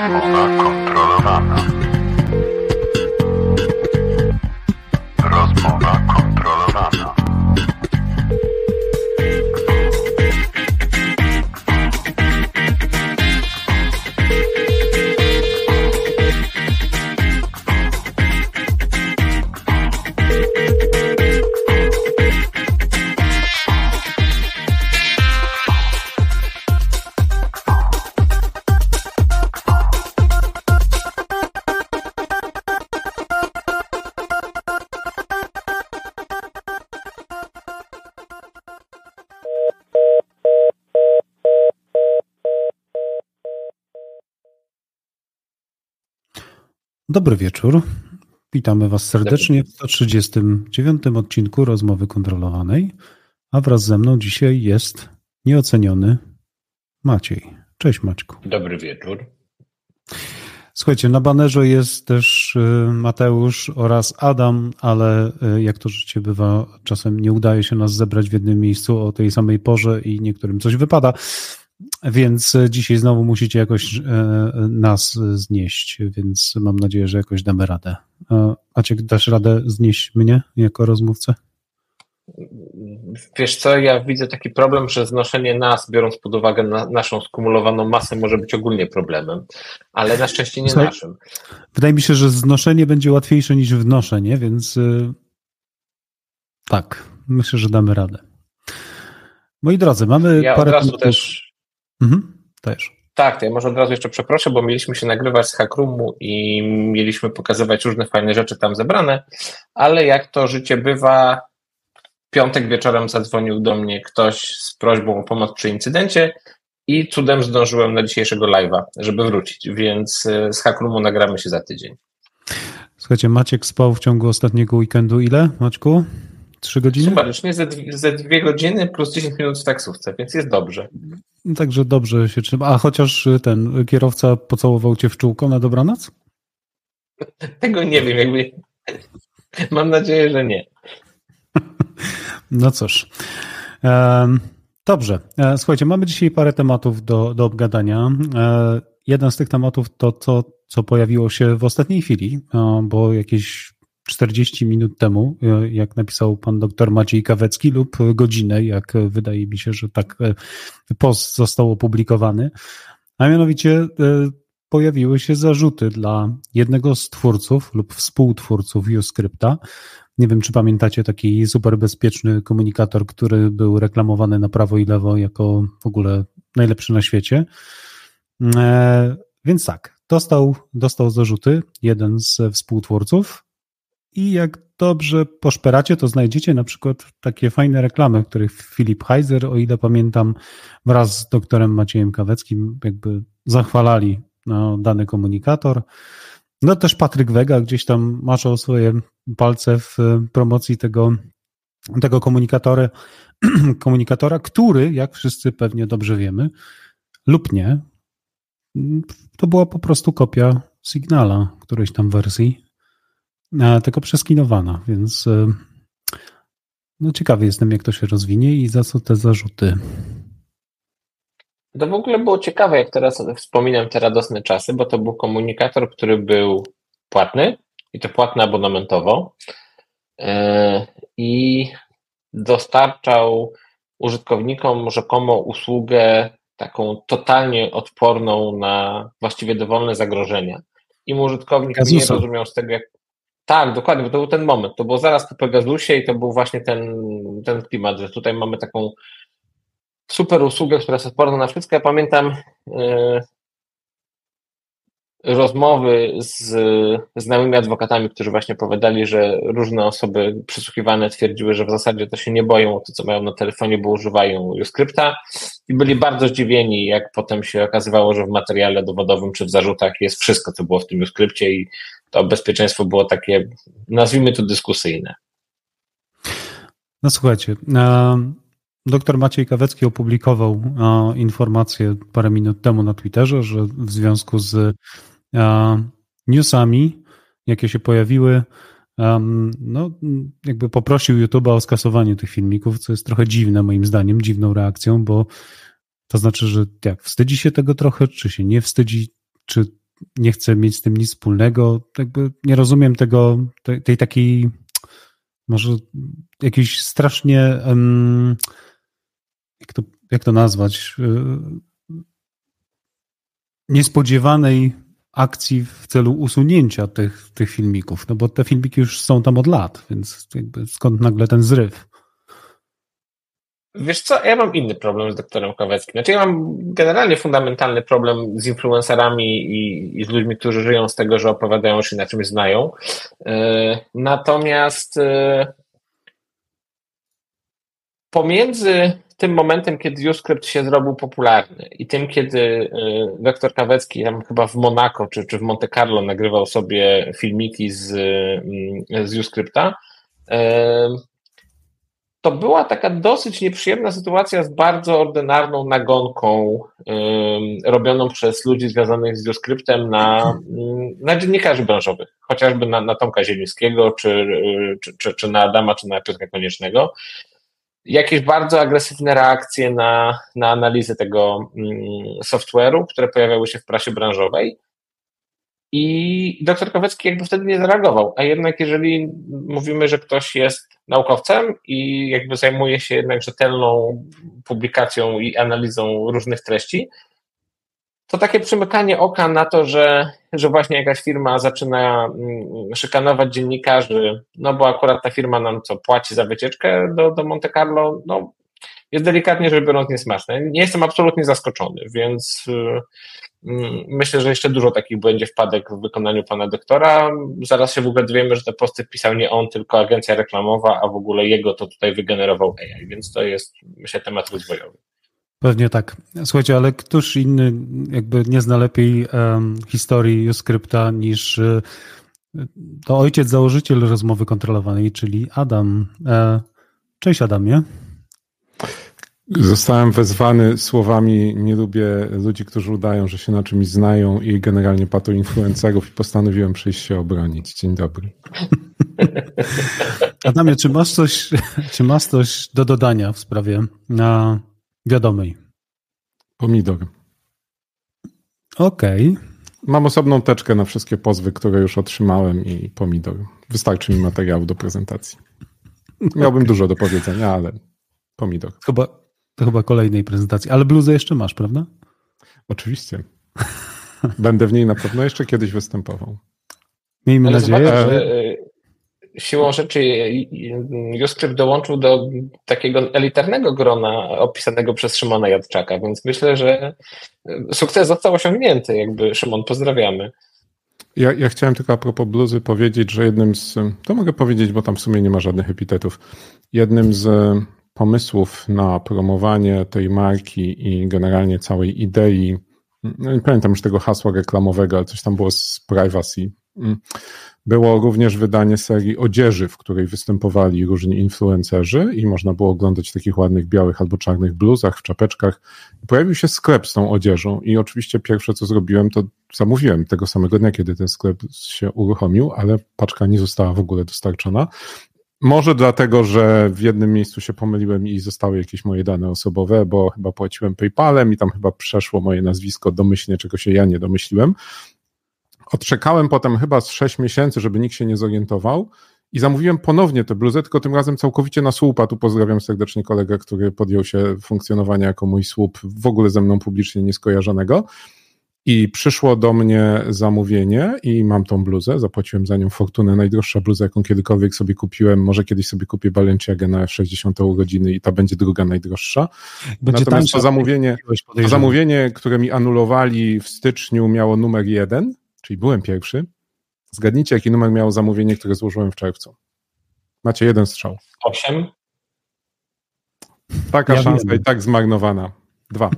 Rozmowa kontrolowana. Rozmowa kontrolowana. Dobry wieczór. Witamy Was serdecznie w 139 odcinku Rozmowy Kontrolowanej, a wraz ze mną dzisiaj jest nieoceniony Maciej. Cześć Maćku. Dobry wieczór. Słuchajcie, na banerze jest też Mateusz oraz Adam, ale jak to życie bywa, czasem nie udaje się nas zebrać w jednym miejscu o tej samej porze i niektórym coś wypada, więc dzisiaj znowu musicie jakoś nas znieść, więc mam nadzieję, że jakoś damy radę. Maciek, dasz radę znieść mnie jako rozmówcę? Wiesz co, ja widzę taki problem, że znoszenie nas, biorąc pod uwagę naszą skumulowaną masę, może być ogólnie problemem, ale na szczęście nie naszym. Wydaje mi się, że znoszenie będzie łatwiejsze niż wnoszenie, więc tak, myślę, że damy radę. Moi drodzy, mamy ja parę... od razu też... Też. Tak, to ja może od razu jeszcze przeproszę, bo mieliśmy się nagrywać z Hackroomu i mieliśmy pokazywać różne fajne rzeczy tam zebrane, ale jak to życie bywa, w piątek wieczorem zadzwonił do mnie ktoś z prośbą o pomoc przy incydencie i cudem zdążyłem na dzisiejszego live'a, żeby wrócić, więc z Hackroomu nagramy się za tydzień. Słuchajcie, Maciek spał w ciągu ostatniego weekendu ile, Maćku? 3 godziny? Sumarycznie ze 2 godziny plus 10 minut w taksówce, więc jest dobrze. Także dobrze się trzyma. A chociaż ten kierowca pocałował cię w czółko na dobranoc? Tego nie wiem, jakby. Mam nadzieję, że nie. No cóż. Dobrze. Słuchajcie, mamy dzisiaj parę tematów do obgadania. Jeden z tych tematów to to, co pojawiło się w ostatniej chwili, bo jakieś 40 minut temu, jak napisał pan doktor Maciej Kawecki, lub godzinę, jak wydaje mi się, że tak post został opublikowany, a mianowicie pojawiły się zarzuty dla jednego z twórców lub współtwórców Uscripta. Nie wiem, czy pamiętacie taki super bezpieczny komunikator, który był reklamowany na prawo i lewo jako w ogóle najlepszy na świecie. Więc tak, dostał zarzuty jeden z współtwórców. I jak dobrze poszperacie, to znajdziecie na przykład takie fajne reklamy, w których Filip Heiser, o ile pamiętam, wraz z doktorem Maciejem Kaweckim jakby zachwalali dany komunikator. No też Patryk Wega gdzieś tam maczał swoje palce w promocji tego komunikatora, który, jak wszyscy pewnie dobrze wiemy, lub nie, to była po prostu kopia Signala którejś tam wersji, tylko przeskinowana, więc no ciekawy jestem, jak to się rozwinie i za co te zarzuty. To w ogóle było ciekawe, jak teraz wspominam te radosne czasy, bo to był komunikator, który był płatny i to płatny abonamentowo i dostarczał użytkownikom rzekomo usługę taką totalnie odporną na właściwie dowolne zagrożenia. Im użytkownik nie rozumiał z tego, jak... Tak, dokładnie, bo to był ten moment. To było zaraz po Pegasusie i to był właśnie ten klimat, że tutaj mamy taką super usługę, która jest odporna na wszystko. Ja pamiętam rozmowy z znajomymi adwokatami, którzy właśnie opowiadali, że różne osoby przysłuchiwane twierdziły, że w zasadzie to się nie boją o to, co mają na telefonie, bo używają Uscripta i byli bardzo zdziwieni, jak potem się okazywało, że w materiale dowodowym czy w zarzutach jest wszystko, co było w tym Uscripcie i to bezpieczeństwo było takie, nazwijmy to, dyskusyjne. No słuchajcie, doktor Maciej Kawecki opublikował informację parę minut temu na Twitterze, że w związku z newsami, jakie się pojawiły, no jakby poprosił YouTube'a o skasowanie tych filmików, co jest trochę dziwne moim zdaniem, dziwną reakcją, bo to znaczy, że jak wstydzi się tego trochę, czy się nie wstydzi, czy nie chcę mieć z tym nic wspólnego. Jakby nie rozumiem tej takiej, może jakiejś strasznie, jak to nazwać, niespodziewanej akcji w celu usunięcia tych filmików, no bo te filmiki już są tam od lat, więc jakby skąd nagle ten zryw? Wiesz co, ja mam inny problem z doktorem Kaweckim. Znaczy ja mam generalnie fundamentalny problem z influencerami i z ludźmi, którzy żyją z tego, że opowiadają, że się na czymś znają. Natomiast pomiędzy tym momentem, kiedy YouScript się zrobił popularny i tym, kiedy doktor Kawecki tam chyba w Monako czy w Monte Carlo nagrywał sobie filmiki z YouScripta, to była taka dosyć nieprzyjemna sytuacja z bardzo ordynarną nagonką robioną przez ludzi związanych z YouScriptem na dziennikarzy branżowych, chociażby na Tomka Zielińskiego, czy na Adama, czy na Piotra Koniecznego. Jakieś bardzo agresywne reakcje na analizę tego software'u, które pojawiały się w prasie branżowej. I doktor Kawecki jakby wtedy nie zareagował. A jednak jeżeli mówimy, że ktoś jest naukowcem i jakby zajmuje się jednak rzetelną publikacją i analizą różnych treści, to takie przymykanie oka na to, że właśnie jakaś firma zaczyna szykanować dziennikarzy, no bo akurat ta firma nam płaci za wycieczkę do Monte Carlo, no jest delikatnie rzecz biorąc niesmaczne. Nie jestem absolutnie zaskoczony, więc myślę, że jeszcze dużo takich będzie wpadek w wykonaniu pana doktora. Zaraz się w ogóle dowiemy, że te posty pisał nie on, tylko agencja reklamowa, a w ogóle jego to tutaj wygenerował AI, więc to jest, myślę, temat rozwojowy. Pewnie tak. Słuchajcie, ale któż inny jakby nie zna lepiej historii YouScripta niż to ojciec założyciel rozmowy kontrolowanej, czyli Adam. Cześć Adamie. Zostałem wezwany słowami: nie lubię ludzi, którzy udają, że się na czymś znają i generalnie patoinfluencerów, i postanowiłem przyjść się obronić. Dzień dobry. Adamie, czy masz coś do dodania w sprawie wiadomej? Pomidor. Okej. Mam osobną teczkę na wszystkie pozwy, które już otrzymałem, i pomidor. Wystarczy mi materiału do prezentacji. Miałbym dużo do powiedzenia, ale pomidor. To chyba kolejnej prezentacji. Ale bluzę jeszcze masz, prawda? Oczywiście. Będę w niej na pewno jeszcze kiedyś występował. Miejmy nadzieję. Zobacz, że siłą rzeczy YouScript dołączył do takiego elitarnego grona opisanego przez Szymona Jadczaka, więc myślę, że sukces został osiągnięty. Jakby, Szymon, pozdrawiamy. Ja chciałem tylko a propos bluzy powiedzieć, że to mogę powiedzieć, bo tam w sumie nie ma żadnych epitetów, jednym z pomysłów na promowanie tej marki i generalnie całej idei, nie pamiętam już tego hasła reklamowego, ale coś tam było z privacy, było również wydanie serii odzieży, w której występowali różni influencerzy i można było oglądać w takich ładnych białych albo czarnych bluzach, w czapeczkach. Pojawił się sklep z tą odzieżą i oczywiście pierwsze, co zrobiłem, to zamówiłem tego samego dnia, kiedy ten sklep się uruchomił, ale paczka nie została w ogóle dostarczona. Może dlatego, że w jednym miejscu się pomyliłem i zostały jakieś moje dane osobowe, bo chyba płaciłem PayPalem i tam chyba przeszło moje nazwisko domyślnie, czego się ja nie domyśliłem. Odczekałem potem chyba z 6 miesięcy, żeby nikt się nie zorientował, i zamówiłem ponownie tę bluzę, tylko tym razem całkowicie na słupa. Tu pozdrawiam serdecznie kolegę, który podjął się funkcjonowania jako mój słup, w ogóle ze mną publicznie nieskojarzonego. I przyszło do mnie zamówienie i mam tą bluzę, zapłaciłem za nią fortunę, najdroższa bluza, jaką kiedykolwiek sobie kupiłem, może kiedyś sobie kupię Balenciagę na 60 urodziny i ta będzie druga najdroższa. Natomiast to zamówienie, które mi anulowali w styczniu, miało numer 1, czyli byłem pierwszy. Zgadnijcie, jaki numer miało zamówienie, które złożyłem w czerwcu. Macie jeden strzał. 8? Taka szansa i tak zmarnowana. 2.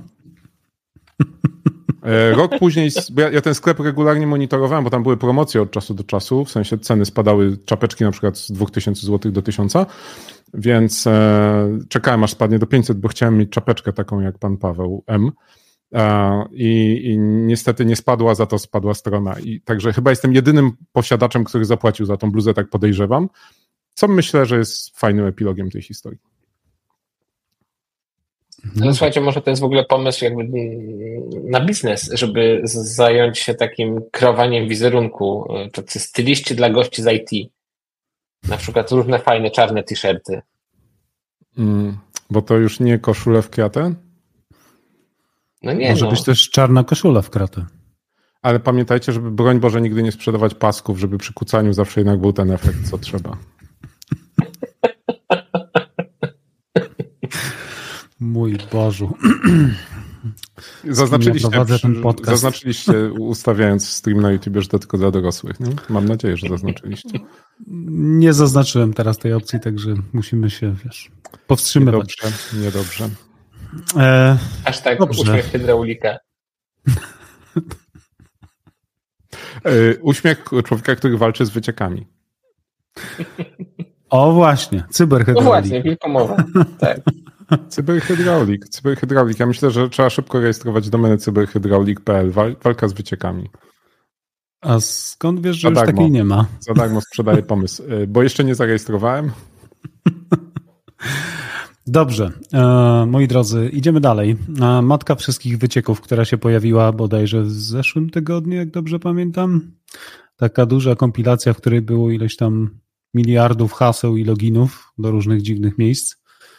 Rok później, bo ja ten sklep regularnie monitorowałem, bo tam były promocje od czasu do czasu, w sensie ceny spadały, czapeczki na przykład z 2000 zł do 1000, więc czekałem aż spadnie do 500, bo chciałem mieć czapeczkę taką jak pan Paweł M. I niestety nie spadła, za to spadła strona. I także chyba jestem jedynym posiadaczem, który zapłacił za tą bluzę, tak podejrzewam, co myślę, że jest fajnym epilogiem tej historii. No, słuchajcie, może to jest w ogóle pomysł jakby na biznes, żeby zająć się takim kreowaniem wizerunku, tacy styliści dla gości z IT. Na przykład różne fajne czarne t-shirty. Bo to już nie koszule w kratę? No nie, Może być też czarna koszula w kratę. Ale pamiętajcie, żeby broń Boże nigdy nie sprzedawać pasków, żeby przy kucaniu zawsze jednak był ten efekt, co trzeba. Mój Bożu. Zaznaczyliście ustawiając stream na YouTube, że to tylko dla dorosłych. Nie? Mam nadzieję, że zaznaczyliście. Nie zaznaczyłem teraz tej opcji, także musimy się, powstrzymywać. Niedobrze. Aż tak dobrze. Uśmiech hydraulika. Uśmiech człowieka, który walczy z wyciekami. O właśnie, cyberhydraulik. No właśnie, wilkomowa. Tak. Cyberhydraulik. Ja myślę, że trzeba szybko rejestrować domenę cyberhydraulik.pl. Walka z wyciekami. A skąd wiesz, że już takiej nie ma? Za darmo sprzedaję pomysł. Bo jeszcze nie zarejestrowałem. Dobrze, moi drodzy, idziemy dalej. Matka wszystkich wycieków, która się pojawiła bodajże w zeszłym tygodniu, jak dobrze pamiętam. Taka duża kompilacja, w której było ileś tam miliardów haseł i loginów do różnych dziwnych miejsc.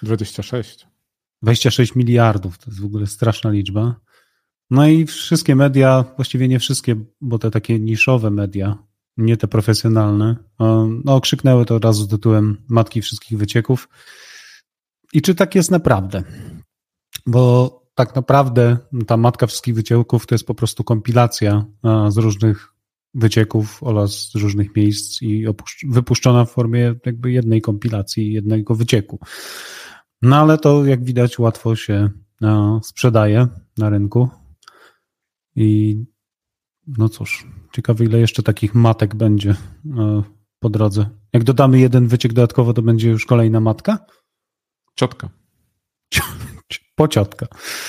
26 miliardów, to jest w ogóle straszna liczba. No i wszystkie media, właściwie nie wszystkie, bo te takie niszowe media, nie te profesjonalne, okrzyknęły to od razu tytułem Matki wszystkich wycieków. I czy tak jest naprawdę? Bo tak naprawdę ta Matka wszystkich wycieków to jest po prostu kompilacja z różnych wycieków oraz z różnych miejsc i wypuszczona w formie jakby jednej kompilacji, jednego wycieku. No ale to jak widać łatwo się sprzedaje na rynku i no cóż, ciekawe ile jeszcze takich matek będzie po drodze. Jak dodamy jeden wyciek dodatkowo, to będzie już kolejna matka? Ciotka. Pociotka.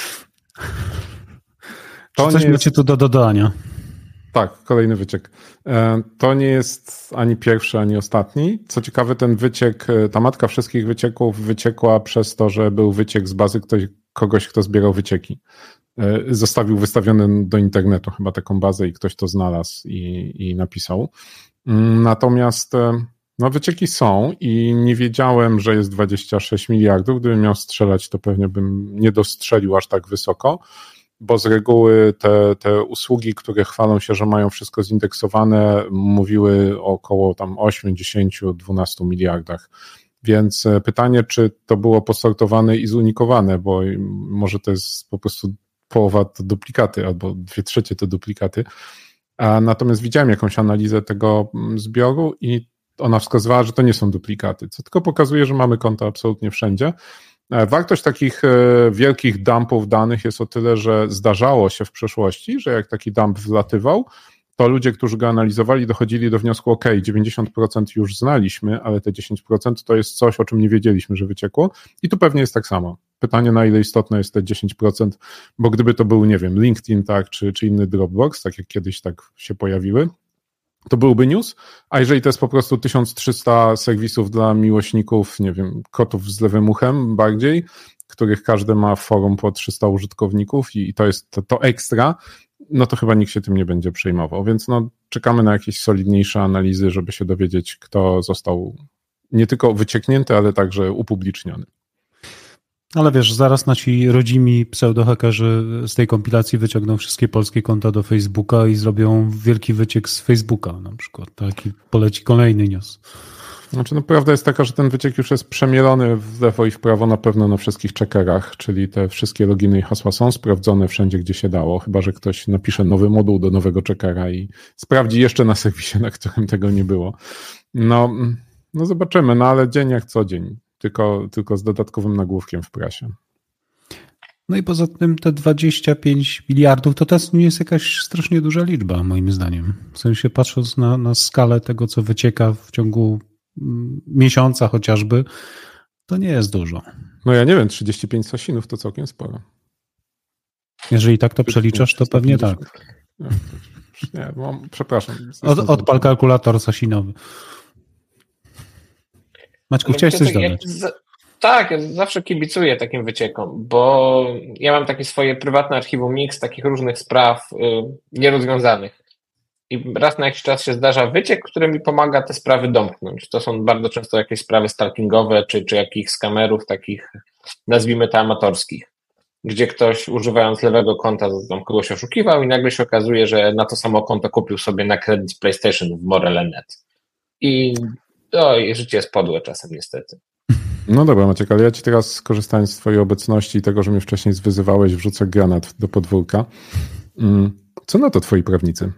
To coś macie tu do dodania? Tak, kolejny wyciek. To nie jest ani pierwszy, ani ostatni. Co ciekawe, ten wyciek, ta matka wszystkich wycieków wyciekła przez to, że był wyciek z bazy kogoś, kto zbierał wycieki. Zostawił wystawiony do internetu chyba taką bazę i ktoś to znalazł i napisał. Natomiast no, wycieki są i nie wiedziałem, że jest 26 miliardów. Gdybym miał strzelać, to pewnie bym nie dostrzelił aż tak wysoko, bo z reguły te usługi, które chwalą się, że mają wszystko zindeksowane, mówiły o około tam 8, 10, 12 miliardach. Więc pytanie, czy to było posortowane i zunikowane, bo może to jest po prostu połowa to duplikaty albo 2/3 to duplikaty. Natomiast widziałem jakąś analizę tego zbioru i ona wskazywała, że to nie są duplikaty, co tylko pokazuje, że mamy konta absolutnie wszędzie. Wartość takich wielkich dumpów danych jest o tyle, że zdarzało się w przeszłości, że jak taki dump wlatywał, to ludzie, którzy go analizowali, dochodzili do wniosku, ok, 90% już znaliśmy, ale te 10% to jest coś, o czym nie wiedzieliśmy, że wyciekło i tu pewnie jest tak samo. Pytanie, na ile istotne jest te 10%, bo gdyby to był, nie wiem, LinkedIn, tak, czy inny Dropbox, tak jak kiedyś tak się pojawiły, to byłby news, a jeżeli to jest po prostu 1300 serwisów dla miłośników, nie wiem, kotów z lewym uchem bardziej, których każdy ma w forum po 300 użytkowników i to jest to ekstra, no to chyba nikt się tym nie będzie przejmował, więc no czekamy na jakieś solidniejsze analizy, żeby się dowiedzieć, kto został nie tylko wycieknięty, ale także upubliczniony. Ale wiesz, zaraz nasi rodzimi pseudohakerzy z tej kompilacji wyciągną wszystkie polskie konta do Facebooka i zrobią wielki wyciek z Facebooka na przykład, tak? I poleci kolejny news. Znaczy, no prawda jest taka, że ten wyciek już jest przemielony w lewo i w prawo na pewno na wszystkich checkerach, czyli te wszystkie loginy i hasła są sprawdzone wszędzie, gdzie się dało, chyba że ktoś napisze nowy moduł do nowego checkera i sprawdzi jeszcze na serwisie, na którym tego nie było. No zobaczymy, no ale dzień jak co dzień. Tylko z dodatkowym nagłówkiem w prasie. No i poza tym te 25 miliardów to też nie jest jakaś strasznie duża liczba, moim zdaniem. W sensie patrząc na skalę tego, co wycieka w ciągu miesiąca chociażby, to nie jest dużo. No ja nie wiem, 35 sasinów to całkiem sporo. Jeżeli tak to przeliczasz, to pewnie tak. Nie, przepraszam. Odpal kalkulator sasinowy. Maćku, chciałeś coś dodać? Tak, ja zawsze kibicuję takim wyciekom, bo ja mam takie swoje prywatne archiwum Mix takich różnych spraw nierozwiązanych. I raz na jakiś czas się zdarza wyciek, który mi pomaga te sprawy domknąć. To są bardzo często jakieś sprawy stalkingowe, czy jakichś skamerów takich, nazwijmy to amatorskich, gdzie ktoś używając lewego konta tam kogoś oszukiwał i nagle się okazuje, że na to samo konto kupił sobie na kredyt PlayStation w Morele.net. I życie jest podłe czasem niestety. No dobra, Maciek, ale ja ci teraz, skorzystając z twojej obecności i tego, że mnie wcześniej zwyzywałeś, wrzucę granat do podwórka. Co na to twoi prawnicy?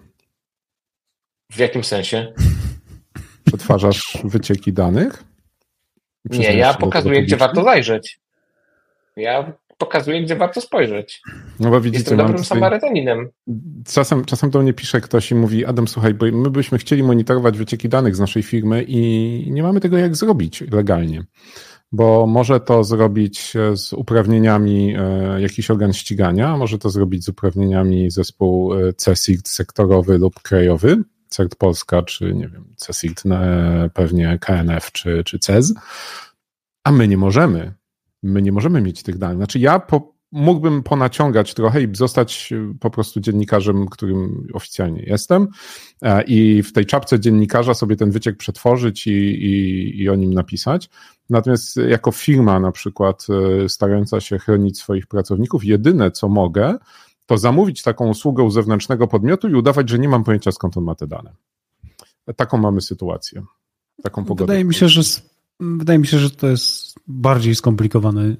W jakim sensie? Przetwarzasz wycieki danych? Nie, ja pokazuję, gdzie warto zajrzeć. Ja pokazuję, gdzie warto spojrzeć. No bo widzicie, jestem dobrym Samarytaninem. Czasem do mnie pisze ktoś i mówi: Adam, słuchaj, bo my byśmy chcieli monitorować wycieki danych z naszej firmy i nie mamy tego jak zrobić legalnie. Bo może to zrobić z uprawnieniami jakiś organ ścigania, może to zrobić z uprawnieniami zespół CSIRT sektorowy lub krajowy, CERT Polska, czy nie wiem, CSIRT pewnie KNF czy CEZ, a my nie możemy. My nie możemy mieć tych danych. Znaczy ja mógłbym ponaciągać trochę i zostać po prostu dziennikarzem, którym oficjalnie jestem i w tej czapce dziennikarza sobie ten wyciek przetworzyć i o nim napisać. Natomiast jako firma na przykład starająca się chronić swoich pracowników, jedyne co mogę, to zamówić taką usługę u zewnętrznego podmiotu i udawać, że nie mam pojęcia skąd on ma te dane. Taką mamy sytuację. Taką pogodę. Wydaje mi się, że to jest bardziej skomplikowane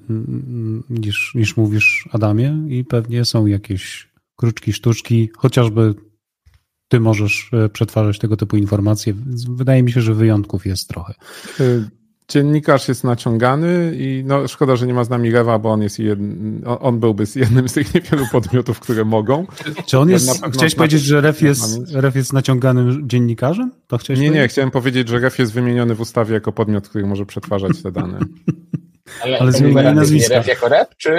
niż mówisz, Adamie, i pewnie są jakieś kruczki, sztuczki, chociażby ty możesz przetwarzać tego typu informacje. Wydaje mi się, że wyjątków jest trochę. Dziennikarz jest naciągany i no szkoda, że nie ma z nami Rewa, bo on byłby jednym z tych niewielu podmiotów, które mogą. Czy on jest, chciałeś powiedzieć, że Ref jest naciąganym dziennikarzem? To chciałeś powiedzieć? Nie, chciałem powiedzieć, że Ref jest wymieniony w ustawie jako podmiot, który może przetwarzać te dane. Ale zmienienie nazwiska. Ref jako Ref, czy...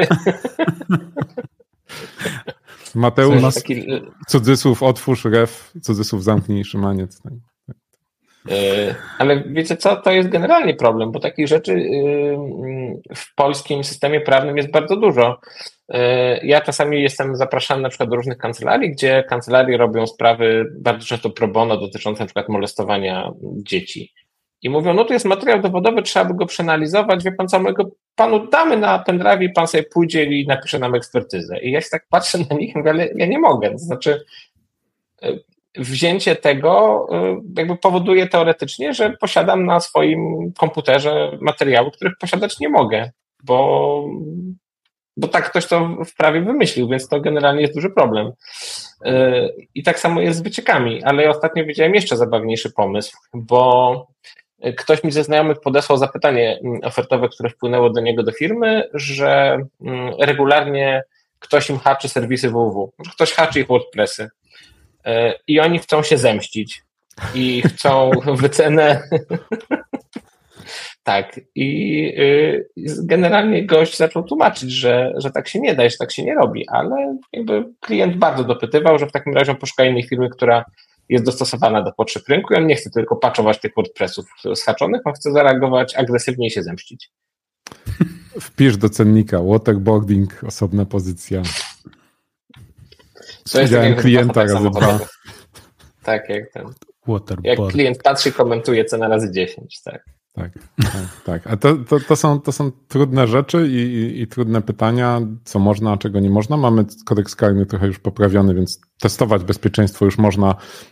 Mateusz, cudzysłów otwórz, Ref, cudzysłów zamknij, Szymaniec. Tak. Ale wiecie co, to jest generalnie problem, bo takich rzeczy w polskim systemie prawnym jest bardzo dużo. Ja czasami jestem zapraszany na przykład do różnych kancelarii, gdzie kancelarie robią sprawy bardzo często pro bono dotyczące na przykład molestowania dzieci. I mówią, no tu jest materiał dowodowy, trzeba by go przeanalizować, wie pan co, my go panu damy na pendrive i pan sobie pójdzie i napisze nam ekspertyzę. I ja się tak patrzę na nich i mówię, ale ja nie mogę, to znaczy... Wzięcie tego jakby powoduje teoretycznie, że posiadam na swoim komputerze materiały, których posiadać nie mogę, bo tak ktoś to w prawie wymyślił, więc to generalnie jest duży problem. I tak samo jest z wyciekami, ale ja ostatnio widziałem jeszcze zabawniejszy pomysł, bo ktoś mi ze znajomych podesłał zapytanie ofertowe, które wpłynęło do niego do firmy, że regularnie ktoś im haczy serwisy www, ktoś haczy ich WordPressy. I oni chcą się zemścić i chcą wycenę. Tak. I generalnie gość zaczął tłumaczyć, że tak się nie da, że tak się nie robi, ale jakby klient bardzo dopytywał, że w takim razie poszuka innej firmy, która jest dostosowana do potrzeb rynku i on nie chce tylko patchować tych WordPressów zhaczonych, on chce zareagować agresywnie i się zemścić. Wpisz do cennika waterboarding, osobna pozycja. To jest jak klienta razy 2. Tak, jak ten. Jak klient patrzy, komentuje cenę razy 10, tak. Tak. A to są trudne rzeczy i trudne pytania, co można, a czego nie można. Mamy kodeks karny trochę już poprawiony, więc testować bezpieczeństwo już można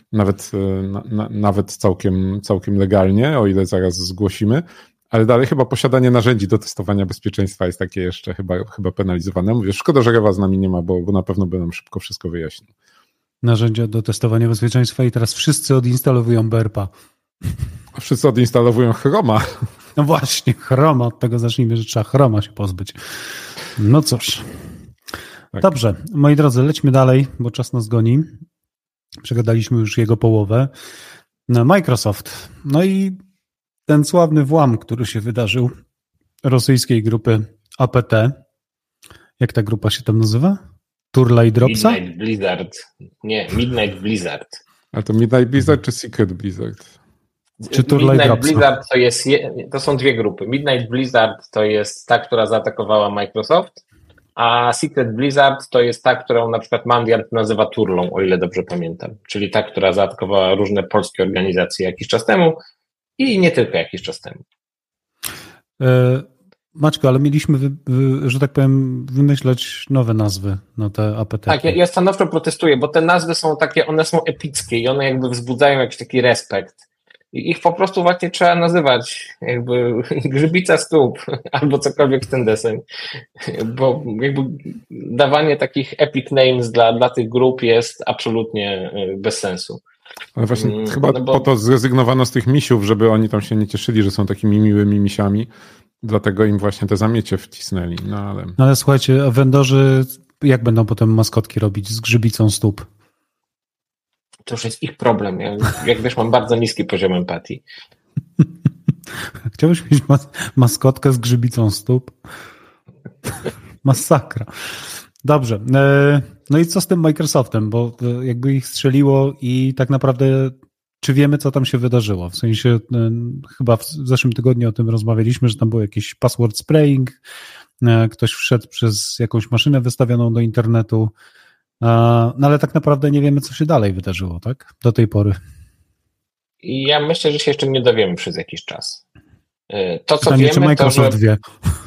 nawet całkiem legalnie, o ile zaraz zgłosimy. Ale dalej chyba posiadanie narzędzi do testowania bezpieczeństwa jest takie jeszcze chyba penalizowane. Mówię, szkoda, że Rewa z nami nie ma, bo na pewno by nam szybko wszystko wyjaśnił. Narzędzia do testowania bezpieczeństwa i teraz wszyscy odinstalowują BERPA. Wszyscy odinstalowują Chroma. No właśnie, Chroma, od tego zacznijmy, że trzeba Chroma się pozbyć. No cóż. Tak. Dobrze, moi drodzy, lećmy dalej, bo czas nas goni. Przegadaliśmy już jego połowę. Microsoft. No i ten sławny włam, który się wydarzył rosyjskiej grupy APT. Jak ta grupa się tam nazywa? Turla i Dropsa? Midnight Blizzard. Nie, Midnight Blizzard. A to Midnight Blizzard czy Secret Blizzard? Czy Midnight Blizzard to są dwie grupy. Midnight Blizzard to jest ta, która zaatakowała Microsoft, a Secret Blizzard to jest ta, którą na przykład Mandiant nazywa Turlą, o ile dobrze pamiętam. Czyli ta, która zaatakowała różne polskie organizacje jakiś czas temu i nie tylko jakiś czas temu. Maćku, ale mieliśmy, że tak powiem, wymyślać nowe nazwy na te APT. Tak, ja stanowczo protestuję, bo te nazwy są takie, one są epickie i one jakby wzbudzają jakiś taki respekt. I ich po prostu właśnie trzeba nazywać jakby grzybica stóp albo cokolwiek w ten deseń. Bo jakby dawanie takich epic names dla tych grup jest absolutnie bez sensu. Ale właśnie chyba po to zrezygnowano z tych misiów, żeby oni tam się nie cieszyli, że są takimi miłymi misiami. Dlatego im właśnie te zamiecie wcisnęli. Ale słuchajcie, a vendorzy jak będą potem maskotki robić z grzybicą stóp? To już jest ich problem. Jak wiesz, mam bardzo niski poziom empatii. Chciałbyś mieć maskotkę z grzybicą stóp? Masakra. Dobrze. No i co z tym Microsoftem? Bo jakby ich strzeliło i tak naprawdę czy wiemy, co tam się wydarzyło? W sensie chyba w zeszłym tygodniu o tym rozmawialiśmy, że tam był jakiś password spraying, ktoś wszedł przez jakąś maszynę wystawioną do internetu, no ale tak naprawdę nie wiemy, co się dalej wydarzyło, tak? Do tej pory. I ja myślę, że się jeszcze nie dowiemy przez jakiś czas. To, co pytanie, wiemy, czy Microsoft wie?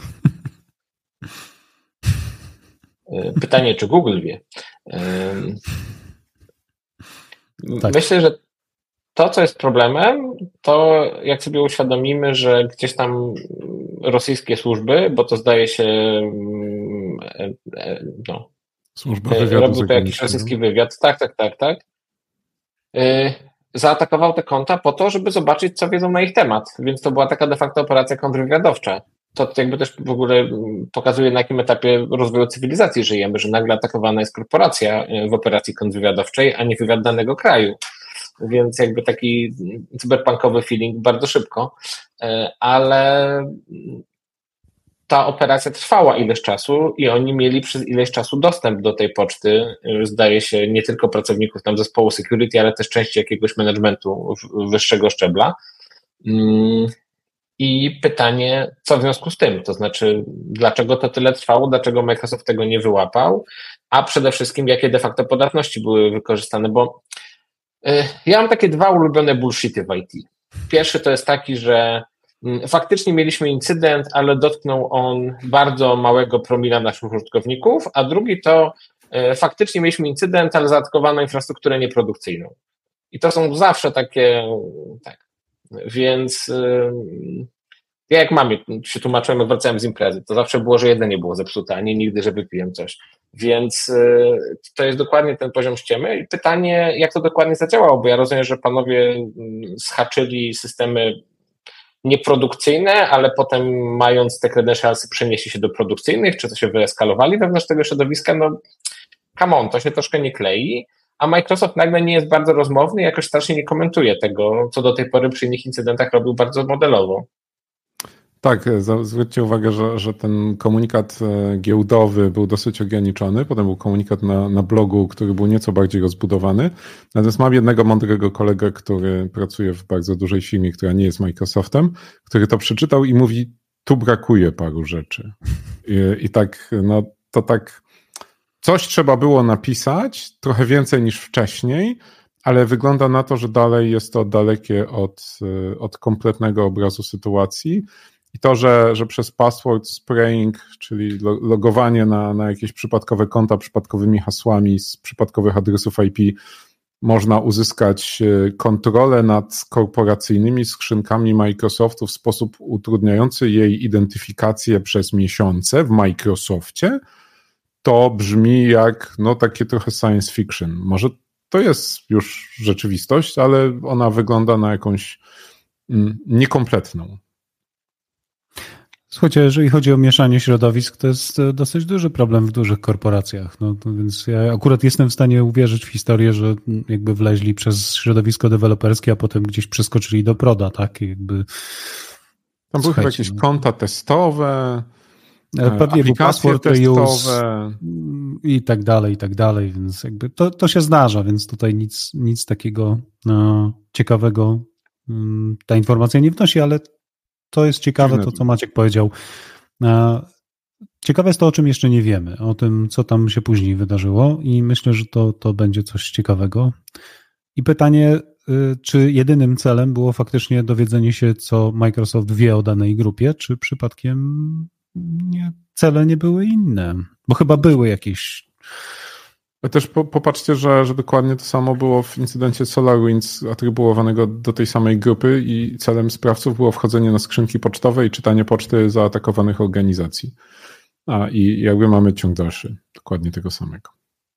Pytanie, czy Google wie? Tak. Myślę, że to, co jest problemem, to jak sobie uświadomimy, że gdzieś tam rosyjskie służby, bo to zdaje się służba wywiadu robił to jakiś rosyjski wywiad, tak, zaatakował te konta po to, żeby zobaczyć, co wiedzą na ich temat, więc to była taka de facto operacja kontrwywiadowcza. To jakby też w ogóle pokazuje, na jakim etapie rozwoju cywilizacji żyjemy, że nagle atakowana jest korporacja w operacji kontrwywiadowczej, a nie wywiad danego kraju. Więc jakby taki cyberpunkowy feeling bardzo szybko, ale ta operacja trwała ileś czasu i oni mieli przez ileś czasu dostęp do tej poczty, zdaje się, nie tylko pracowników tam zespołu security, ale też części jakiegoś managementu wyższego szczebla. I pytanie, co w związku z tym? To znaczy, dlaczego to tyle trwało, dlaczego Microsoft tego nie wyłapał, a przede wszystkim, jakie de facto podatności były wykorzystane, bo ja mam takie dwa ulubione bullshity w IT. Pierwszy to jest taki, że faktycznie mieliśmy incydent, ale dotknął on bardzo małego promila naszych użytkowników, a drugi to faktycznie mieliśmy incydent, ale zaatakowano infrastrukturę nieprodukcyjną. I to są zawsze takie, tak. Więc ja jak mamie się tłumaczyłem, jak wracałem z imprezy, to zawsze było, że jedzenie było zepsute, a nie nigdy, że wypiłem coś. Więc to jest dokładnie ten poziom ściemy i pytanie, jak to dokładnie zadziałało, bo ja rozumiem, że panowie zhaczyli systemy nieprodukcyjne, ale potem mając te credentialsy przenieśli się do produkcyjnych, czy to się wyeskalowali wewnątrz tego środowiska, no come on, to się troszkę nie klei, a Microsoft nagle nie jest bardzo rozmowny i jakoś strasznie nie komentuje tego, co do tej pory przy innych incydentach robił bardzo modelowo. Tak, zwróćcie uwagę, że ten komunikat giełdowy był dosyć ograniczony, potem był komunikat na blogu, który był nieco bardziej rozbudowany. Natomiast mam jednego mądrego kolegę, który pracuje w bardzo dużej firmie, która nie jest Microsoftem, który to przeczytał i mówi, tu brakuje paru rzeczy. I tak, no to tak, coś trzeba było napisać, trochę więcej niż wcześniej, ale wygląda na to, że dalej jest to dalekie od kompletnego obrazu sytuacji. I to, że przez password spraying, czyli logowanie na jakieś przypadkowe konta przypadkowymi hasłami z przypadkowych adresów IP, można uzyskać kontrolę nad korporacyjnymi skrzynkami Microsoftu w sposób utrudniający jej identyfikację przez miesiące w Microsoftie, to brzmi jak takie trochę science fiction. Może to jest już rzeczywistość, ale ona wygląda na jakąś niekompletną. Słuchajcie, jeżeli chodzi o mieszanie środowisk, to jest dosyć duży problem w dużych korporacjach. No to więc ja akurat jestem w stanie uwierzyć w historię, że jakby wleźli przez środowisko deweloperskie, a potem gdzieś przeskoczyli do proda, tak? Jakby, tam były chyba jakieś konta testowe, pewnie był password testowe i tak dalej, więc jakby to się zdarza, więc tutaj nic takiego ciekawego ta informacja nie wnosi, ale to jest ciekawe, to co Maciek powiedział. Ciekawe jest to, o czym jeszcze nie wiemy, o tym, co tam się później wydarzyło i myślę, że to będzie coś ciekawego. I pytanie, czy jedynym celem było faktycznie dowiedzenie się, co Microsoft wie o danej grupie, czy przypadkiem cele nie były inne? Bo chyba były jakieś... Też popatrzcie, że dokładnie to samo było w incydencie SolarWinds atrybuowanego do tej samej grupy i celem sprawców było wchodzenie na skrzynki pocztowe i czytanie poczty zaatakowanych organizacji. I jakby mamy ciąg dalszy dokładnie tego samego.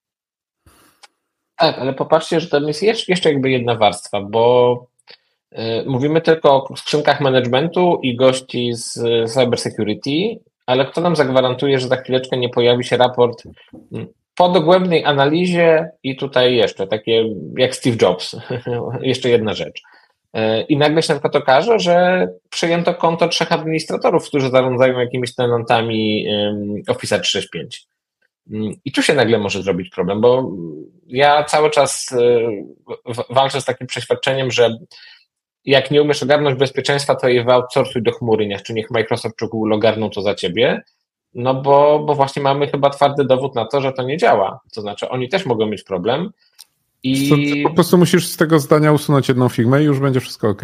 Tak, ale popatrzcie, że tam jest jeszcze jakby jedna warstwa, bo mówimy tylko o skrzynkach managementu i gości z cybersecurity, ale kto nam zagwarantuje, że za chwileczkę nie pojawi się raport po dogłębnej analizie i tutaj jeszcze takie jak Steve Jobs, jeszcze jedna rzecz. I nagle się na przykład okaże, że przejęto konto 3 administratorów, którzy zarządzają jakimiś tenantami Office 365. I tu się nagle może zrobić problem, bo ja cały czas walczę z takim przeświadczeniem, że jak nie umiesz ogarnąć bezpieczeństwa, to je wyoutsourcuj do chmury, czy niech Microsoft czy Google ogarną to za ciebie, no bo właśnie mamy chyba twardy dowód na to, że to nie działa. To znaczy oni też mogą mieć problem. Ty po prostu musisz z tego zdania usunąć jedną firmę i już będzie wszystko ok.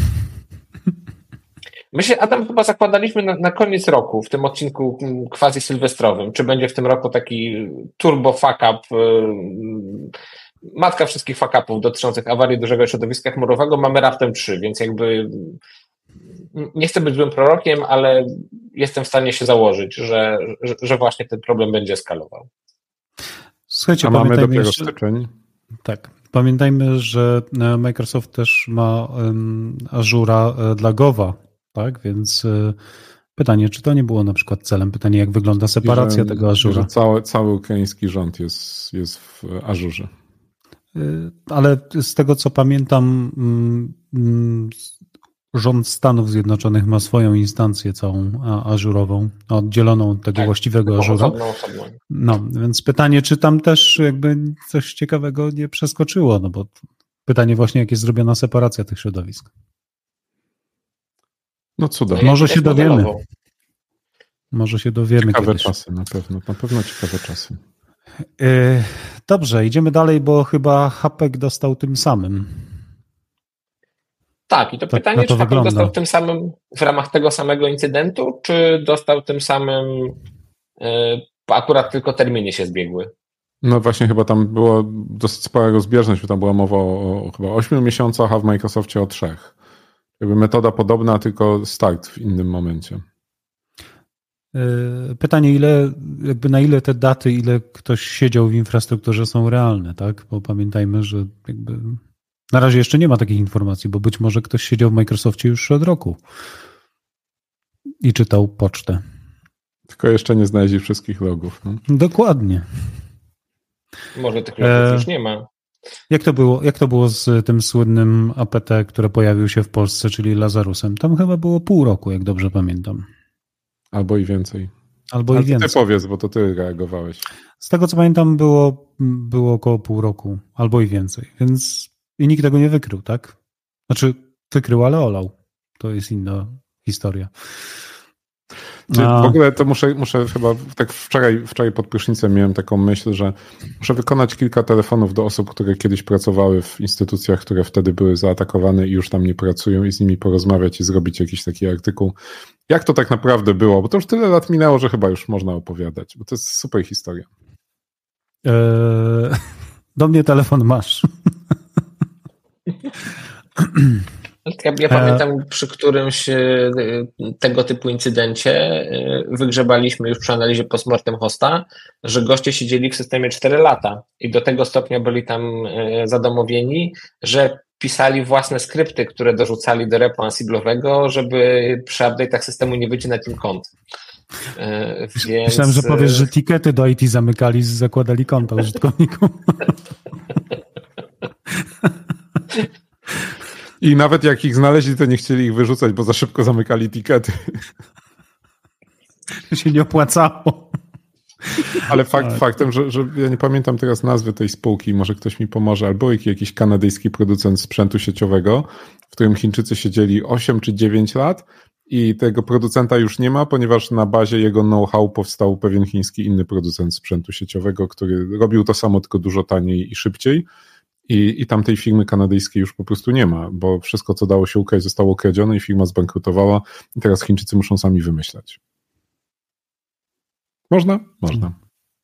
My się, Adam, chyba zakładaliśmy na koniec roku, w tym odcinku quasi-sylwestrowym, czy będzie w tym roku taki turbo fuck-up, matka wszystkich fuck-upów dotyczących awarii dużego środowiska chmurowego, mamy raptem 3, więc jakby nie chcę być złym prorokiem, ale jestem w stanie się założyć, że właśnie ten problem będzie eskalował. Słuchajcie, mamy dopiero styczeń. Tak. Pamiętajmy, że Microsoft też ma Azure'a dla Gowa, tak? Więc pytanie, czy to nie było na przykład celem? Pytanie, jak wygląda separacja tego Azure'a? Cały ukraiński rząd jest w Azurze. Ale z tego, co pamiętam, rząd Stanów Zjednoczonych ma swoją instancję całą ażurową, oddzieloną od tego właściwego Azura. No, więc pytanie, czy tam też jakby coś ciekawego nie przeskoczyło, no bo pytanie właśnie, jak jest zrobiona separacja tych środowisk. No cuda. Może się dowiemy. Może się dowiemy. Ciekawe kiedyś. Czasy, na pewno ciekawe czasy. Dobrze, idziemy dalej, bo chyba Hapek dostał tym samym. Tak, i to pytanie, czy Hapek dostał tym samym w ramach tego samego incydentu, czy dostał tym samym akurat tylko terminy się zbiegły? No właśnie, chyba tam była dosyć spora rozbieżność, bo tam była mowa o chyba 8 miesiącach, a w Microsoftie o 3. Jakby metoda podobna, tylko start w innym momencie. Pytanie, na ile te daty, ile ktoś siedział w infrastrukturze są realne, tak? Bo pamiętajmy, że jakby na razie jeszcze nie ma takich informacji, bo być może ktoś siedział w Microsoftie już od roku i czytał pocztę. Tylko jeszcze nie znaleźli wszystkich logów. No. Dokładnie. Może tych logów już nie ma. Jak to było z tym słynnym APT, które pojawił się w Polsce, czyli Lazarusem? Tam chyba było pół roku, jak dobrze pamiętam. Albo i więcej. I więcej. Ty powiedz, bo to ty reagowałeś. Z tego, co pamiętam, było około pół roku, albo i więcej. Więc i nikt tego nie wykrył, tak? Znaczy wykrył, ale olał. To jest inna historia. W ogóle to muszę chyba, tak wczoraj pod prysznicem miałem taką myśl, że muszę wykonać kilka telefonów do osób, które kiedyś pracowały w instytucjach, które wtedy były zaatakowane i już tam nie pracują i z nimi porozmawiać i zrobić jakiś taki artykuł. Jak to tak naprawdę było? Bo to już tyle lat minęło, że chyba już można opowiadać, bo to jest super historia. Do mnie telefon masz. Ja pamiętam przy którymś tego typu incydencie wygrzebaliśmy już przy analizie postmortem hosta, że goście siedzieli w systemie 4 lata i do tego stopnia byli tam zadomowieni, że pisali własne skrypty, które dorzucali do repo Ansiblowego, żeby przy update'ach systemu nie wycinać im kont. Więc... Myślałem, że powiesz, że tikety do IT zamykali, zakładali konta użytkownikom. I nawet jak ich znaleźli, to nie chcieli ich wyrzucać, bo za szybko zamykali tikety. To się nie opłacało. Ale faktem, że ja nie pamiętam teraz nazwy tej spółki, może ktoś mi pomoże, albo jakiś kanadyjski producent sprzętu sieciowego, w którym Chińczycy siedzieli 8 czy 9 lat i tego producenta już nie ma, ponieważ na bazie jego know-how powstał pewien chiński inny producent sprzętu sieciowego, który robił to samo, tylko dużo taniej i szybciej. I tamtej firmy kanadyjskiej już po prostu nie ma, bo wszystko, co dało się ukraść, zostało kradzione i firma zbankrutowała i teraz Chińczycy muszą sami wymyślać. Można? Można.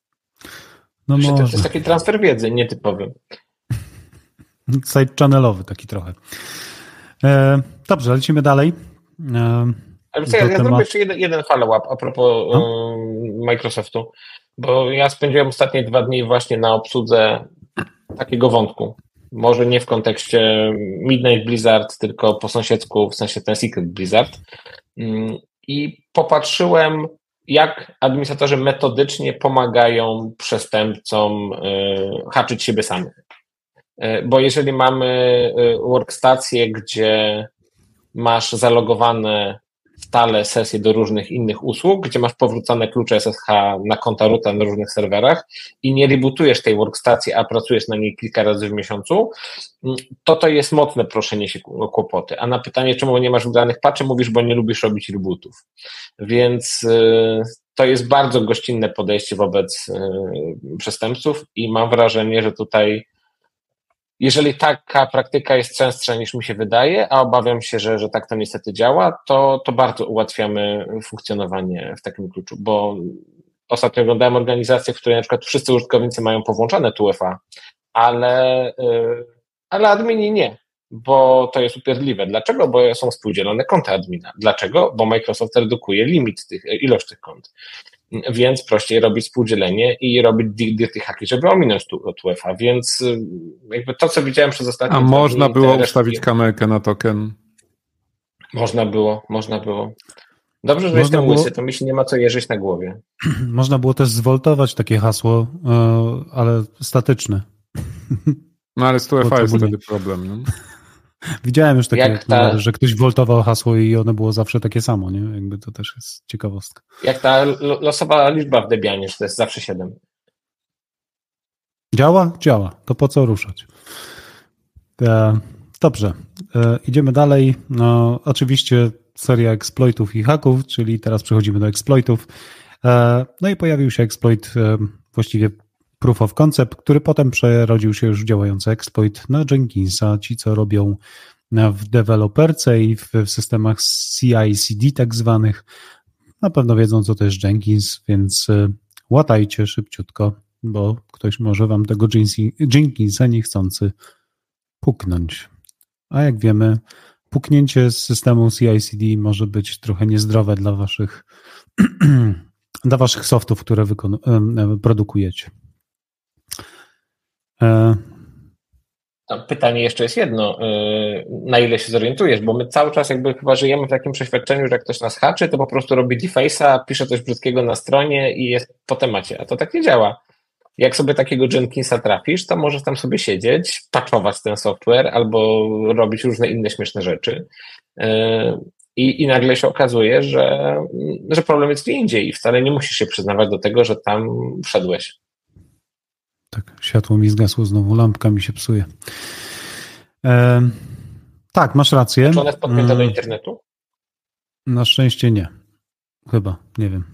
No to może. jest taki transfer wiedzy nietypowy. Side channelowy taki trochę. Dobrze, lecimy dalej. Ale ja zrobię jeszcze jeden follow-up a propos Microsoftu, bo ja spędziłem ostatnie 2 dni właśnie na obsłudze takiego wątku. Może nie w kontekście Midnight Blizzard, tylko po sąsiedzku, w sensie ten Secret Blizzard. I popatrzyłem, jak administratorzy metodycznie pomagają przestępcom haczyć siebie samych. Bo jeżeli mamy workstację, gdzie masz zalogowane stale sesje do różnych innych usług, gdzie masz powrócone klucze SSH na konta roota na różnych serwerach i nie rebootujesz tej workstacji, a pracujesz na niej kilka razy w miesiącu, to jest mocne proszenie się o kłopoty. A na pytanie, czemu nie masz wybranych patchy, mówisz, bo nie lubisz robić rebootów. Więc to jest bardzo gościnne podejście wobec przestępców i mam wrażenie, że tutaj jeżeli taka praktyka jest częstsza niż mi się wydaje, a obawiam się, że tak to niestety działa, to bardzo ułatwiamy funkcjonowanie w takim kluczu, bo ostatnio oglądałem organizację, w której na przykład wszyscy użytkownicy mają powłączone 2FA, ale admini nie, bo to jest upierdliwe. Dlaczego? Bo są współdzielone konta admina. Dlaczego? Bo Microsoft redukuje limit ilość tych kont. Więc prościej robić współdzielenie i robić dirty hacki, żeby ominąć 2FA, więc jakby to, co widziałem przez ostatnie... A można było ustawić kamerkę na token? Można było. Dobrze, że jestem łysy, to mi się nie ma co jeżyć na głowie. Można było też zwoltować takie hasło, ale statyczne. No ale z 2FA jest wtedy problem, no. Widziałem już takie, że ktoś woltował hasło i one było zawsze takie samo, nie? Jakby to też jest ciekawostka. Jak ta losowa liczba w Debianie, że to jest zawsze 7. Działa? Działa. To po co ruszać? Dobrze. Idziemy dalej. No, oczywiście seria exploitów i hacków, czyli teraz przechodzimy do exploitów. No i pojawił się exploit, właściwie proof of concept, który potem przerodził się już w działający exploit na Jenkinsa. Ci, co robią w deweloperce i w systemach CI/CD tak zwanych, na pewno wiedzą, co to jest Jenkins, więc łatajcie szybciutko, bo ktoś może wam tego Jenkinsa niechcący puknąć. A jak wiemy, puknięcie z systemu CI/CD może być trochę niezdrowe dla waszych softów, które produkujecie. Pytanie jeszcze jest jedno, na ile się zorientujesz, bo my cały czas jakby chyba żyjemy w takim przeświadczeniu, że jak ktoś nas haczy, to po prostu robi deface'a, pisze coś brzydkiego na stronie i jest po temacie, a to tak nie działa. Jak sobie takiego Jenkinsa trafisz, to możesz tam sobie siedzieć, patchować ten software albo robić różne inne śmieszne rzeczy i nagle się okazuje, że problem jest gdzie indziej i wcale nie musisz się przyznawać do tego, że tam wszedłeś. Tak, światło mi zgasło znowu, lampka mi się psuje. Tak, masz rację. Czy ona jest podpięta do internetu? Na szczęście nie. Chyba, nie wiem.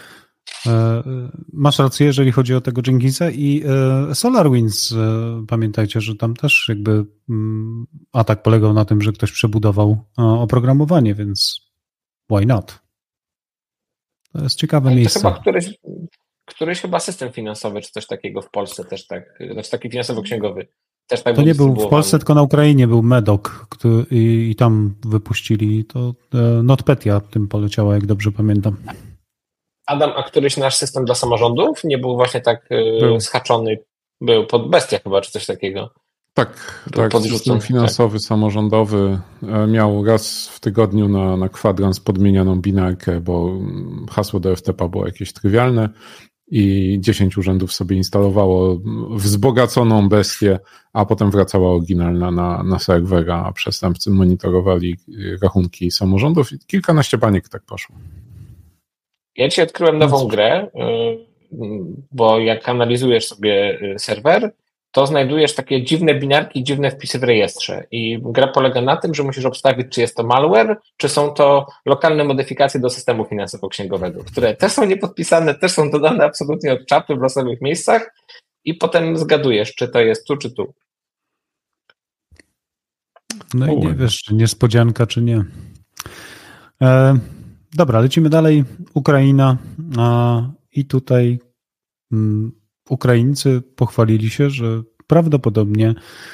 Masz rację, jeżeli chodzi o tego Jenkinsa i SolarWinds, pamiętajcie, że tam też jakby atak polegał na tym, że ktoś przebudował oprogramowanie, więc why not? To jest ciekawe miejsce. To chyba któryś chyba system finansowy, czy coś takiego w Polsce też tak, znaczy taki finansowo-księgowy też tak to nie był w Polsce, tylko na Ukrainie był Medok i tam wypuścili to NotPetya tym poleciała, jak dobrze pamiętam. Adam, a któryś nasz system dla samorządów nie był właśnie tak zhaczony, był pod Bestia chyba, czy coś takiego? Tak, system finansowy, samorządowy miał raz w tygodniu na kwadrans podmienianą binarkę, bo hasło do FTP było jakieś trywialne i 10 urzędów sobie instalowało wzbogaconą bestię, a potem wracała oryginalna na serwera, a przestępcy monitorowali rachunki samorządów i kilkanaście baniek tak poszło. Ja dzisiaj odkryłem nową grę bo jak analizujesz sobie serwer, to znajdujesz takie dziwne binarki, dziwne wpisy w rejestrze i gra polega na tym, że musisz obstawić, czy jest to malware, czy są to lokalne modyfikacje do systemu finansowo-księgowego, które też są niepodpisane, też są dodane absolutnie od czapy w losowych miejscach i potem zgadujesz, czy to jest tu, czy tu. No i nie wiesz, czy niespodzianka, czy nie. Dobra, lecimy dalej. Ukraina. I tutaj Ukraińcy pochwalili się, że prawdopodobnie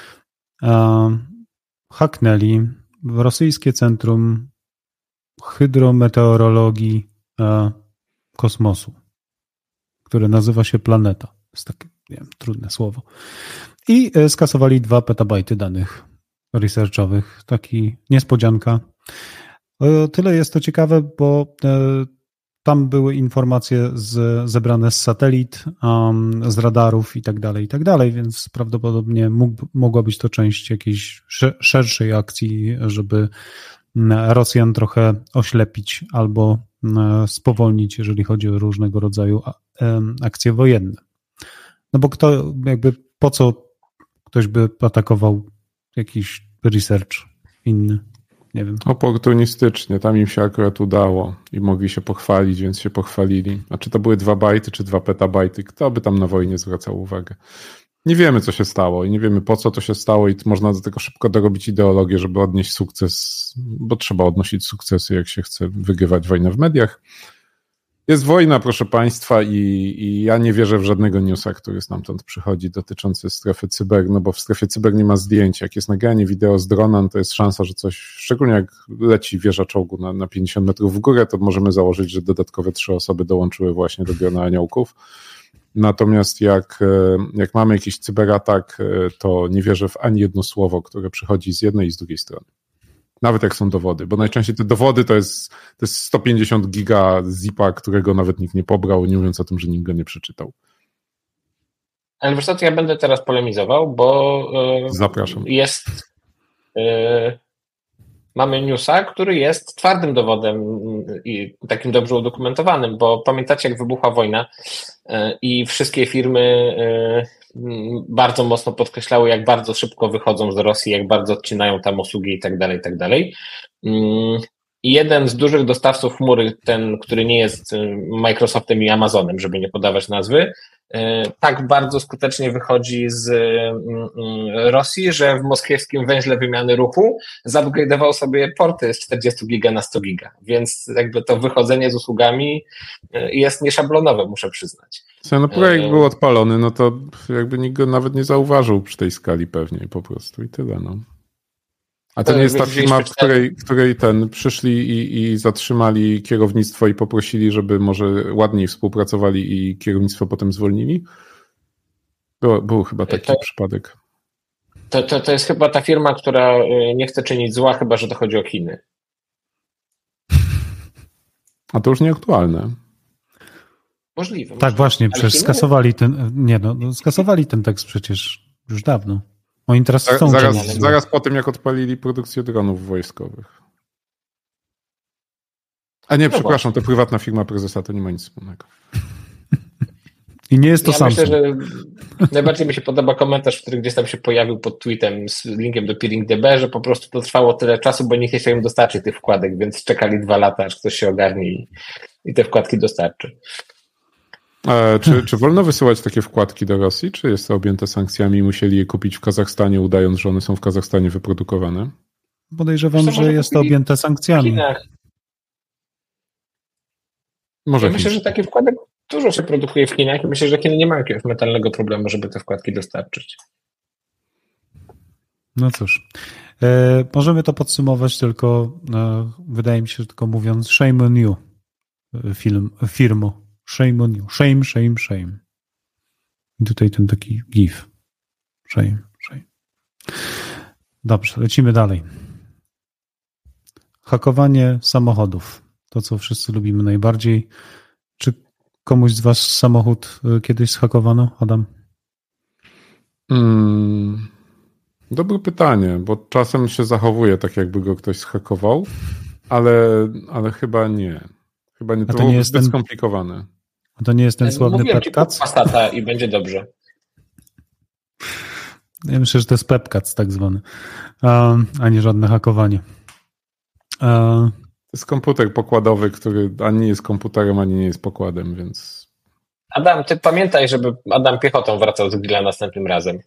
hacknęli rosyjskie centrum hydrometeorologii kosmosu, które nazywa się Planeta. Jest takie, nie wiem, trudne słowo. I skasowali 2 petabajty danych researchowych. Taki niespodzianka. Tyle jest to ciekawe, bo tam były informacje zebrane z satelit, z radarów i tak dalej, więc prawdopodobnie mogła być to część jakiejś szerszej akcji, żeby Rosjan trochę oślepić albo spowolnić, jeżeli chodzi o różnego rodzaju akcje wojenne. No bo po co ktoś by atakował jakiś research inny? Nie wiem. Oportunistycznie, tam im się akurat udało i mogli się pochwalić, więc się pochwalili. A czy to były 2 bajty, czy 2 petabajty? Kto by tam na wojnie zwracał uwagę? Nie wiemy, co się stało i nie wiemy, po co to się stało i można do tego szybko dorobić ideologię, żeby odnieść sukces, bo trzeba odnosić sukcesy, jak się chce wygrywać wojnę w mediach. Jest wojna, proszę Państwa, i ja nie wierzę w żadnego newsa, który stamtąd przychodzi dotyczący strefy cyber, no bo w strefie cyber nie ma zdjęć. Jak jest nagranie wideo z drona, to jest szansa, że coś, szczególnie jak leci wieża czołgu na 50 metrów w górę, to możemy założyć, że dodatkowe 3 osoby dołączyły właśnie do grona aniołków. Natomiast jak mamy jakiś cyberatak, to nie wierzę w ani jedno słowo, które przychodzi z jednej i z drugiej strony. Nawet jak są dowody, bo najczęściej te dowody to jest 150 giga zipa, którego nawet nikt nie pobrał, nie mówiąc o tym, że nikt go nie przeczytał. Ale wiesz co, ja będę teraz polemizował, bo zapraszam. Mamy newsa, który jest twardym dowodem i takim dobrze udokumentowanym, bo pamiętacie, jak wybuchła wojna i wszystkie firmy bardzo mocno podkreślały, jak bardzo szybko wychodzą z Rosji, jak bardzo odcinają tam usługi i tak dalej. I jeden z dużych dostawców chmury, ten, który nie jest Microsoftem i Amazonem, żeby nie podawać nazwy, tak bardzo skutecznie wychodzi z Rosji, że w moskiewskim węźle wymiany ruchu zupgrade'ował sobie porty z 40 giga na 100 giga, więc jakby to wychodzenie z usługami jest nieszablonowe, muszę przyznać. No projekt był odpalony, no to jakby nikt go nawet nie zauważył przy tej skali pewnie po prostu i tyle, no. A to nie jest ta firma, w której przyszli i zatrzymali kierownictwo i poprosili, żeby może ładniej współpracowali i kierownictwo potem zwolnili? Był chyba taki przypadek. To jest chyba ta firma, która nie chce czynić zła, chyba że to chodzi o Chiny. A to już nieaktualne. Możliwe. Tak, właśnie, przecież skasowali skasowali ten tekst przecież już dawno. Oni teraz chcą zaraz po tym, jak odpalili produkcję dronów wojskowych. A nie, przepraszam, to prywatna firma prezesa, to nie ma nic wspólnego. I nie jest to Samsung. Myślę, że najbardziej mi się podoba komentarz, który gdzieś tam się pojawił pod tweetem z linkiem do PeeringDB, że po prostu to trwało tyle czasu, bo nikt nie chciał im dostarczyć tych wkładek, więc czekali 2 lata, aż ktoś się ogarnie i te wkładki dostarczy. Czy wolno wysyłać takie wkładki do Rosji, czy jest to objęte sankcjami i musieli je kupić w Kazachstanie, udając, że one są w Kazachstanie wyprodukowane? Podejrzewam, że jest to objęte sankcjami. Myślę, że takich wkładek dużo się produkuje w Chinach i myślę, że Chiny nie mają jakiegoś mentalnego problemu, żeby te wkładki dostarczyć. No cóż, możemy to podsumować tylko, wydaje mi się, że tylko mówiąc shame on you, firmo. Shame on you. Shame, shame, shame. I tutaj ten taki gif. Shame, shame. Dobrze, lecimy dalej. Hakowanie samochodów. To, co wszyscy lubimy najbardziej. Czy komuś z was samochód kiedyś zhakowano, Adam? Dobre pytanie, bo czasem się zachowuje tak, jakby go ktoś zhakował, ale chyba nie. Chyba nie, to nie jest zbyt skomplikowane. To nie jest ten sławny Pepcats? Passata i będzie dobrze. Ja myślę, że to jest Pepcats tak zwany, a nie żadne hakowanie. To jest komputer pokładowy, który ani nie jest komputerem, ani nie jest pokładem, więc... Adam, ty pamiętaj, żeby Adam piechotą wracał z grilla następnym razem.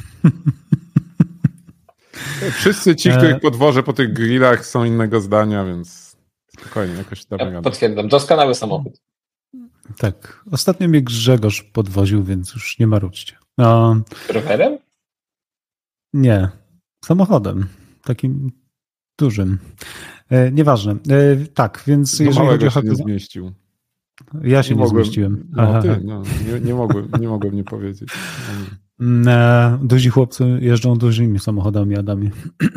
Wszyscy ci, których podwożę po tych grillach, są innego zdania, więc spokojnie, jakoś damy radę. Potwierdzam, doskonały samochód. Tak, ostatnio mnie Grzegorz podwoził, więc już nie marudźcie. Rowerem? Nie, samochodem, takim dużym. Nieważne. Tak, więc jeżeli chodzi o hakowanie... nie zmieścił. Ja się nie zmieściłem. No, ty, no, nie mogłem nie powiedzieć. Duzi chłopcy jeżdżą dużymi samochodami, Adamie.